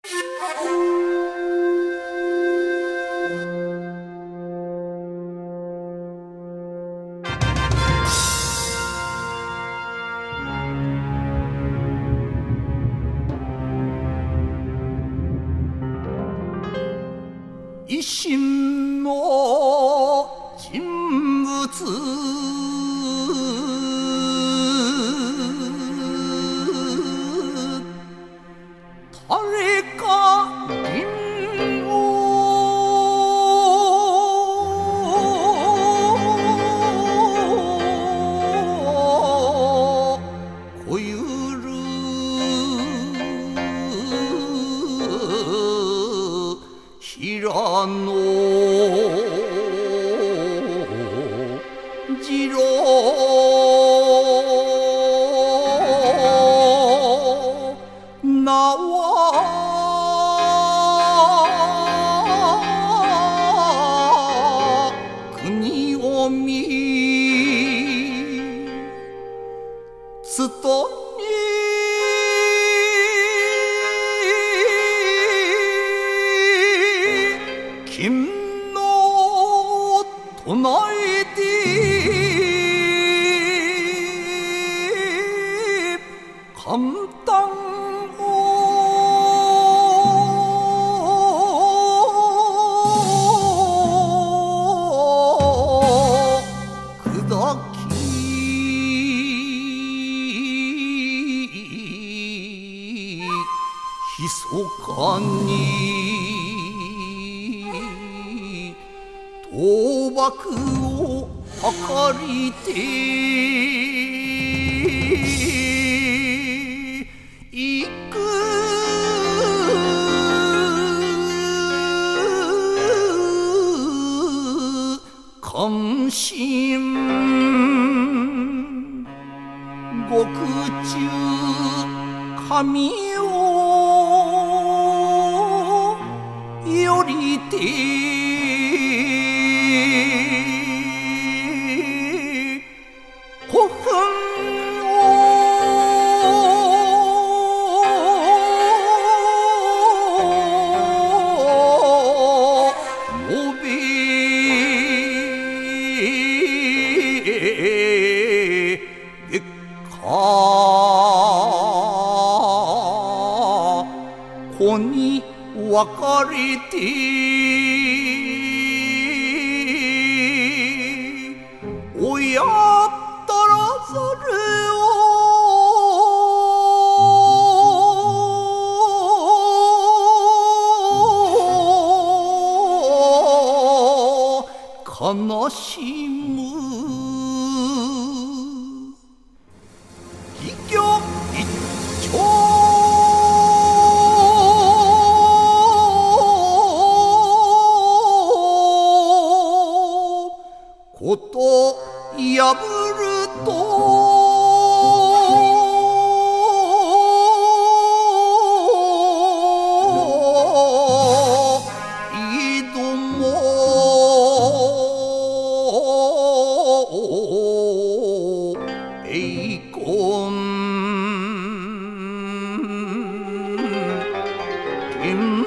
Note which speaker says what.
Speaker 1: 一心の人物誰か銀をこゆる平野次郎名は国を見つとに金の唱えて簡単を砕きひそかに倒幕を図りていく関心獄中神をよりて古墳を述べべっか子に分かれて親ったらざるを悲しむ義挙一丁こと破ると井戸も栄光